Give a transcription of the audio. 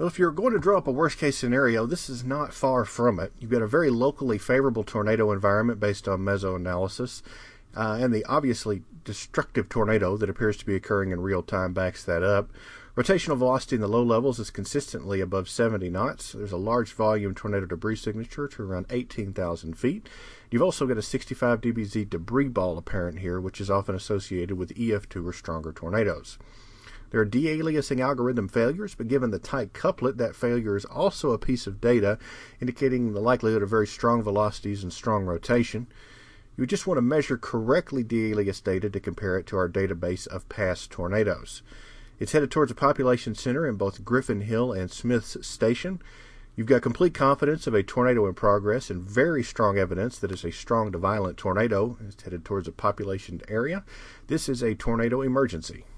Well, if you're going to draw up a worst-case scenario, this is not far from it. You've got a very locally favorable tornado environment based on mesoanalysis, and the obviously destructive tornado that appears to be occurring in real time backs that up. Rotational velocity in the low levels is consistently above 70 knots. There's a large volume tornado debris signature to around 18,000 feet. You've also got a 65 dBz debris ball apparent here, which is often associated with EF2 or stronger tornadoes. There are de-aliasing algorithm failures, but given the tight couplet, that failure is also a piece of data indicating the likelihood of very strong velocities and strong rotation. You would just want to measure correctly de-alias data to compare it to our database of past tornadoes. It's headed towards a population center in both Griffin Hill and Smith's Station. You've got complete confidence of a tornado in progress and very strong evidence that it's a strong to violent tornado. It's headed towards a population area. This is a tornado emergency.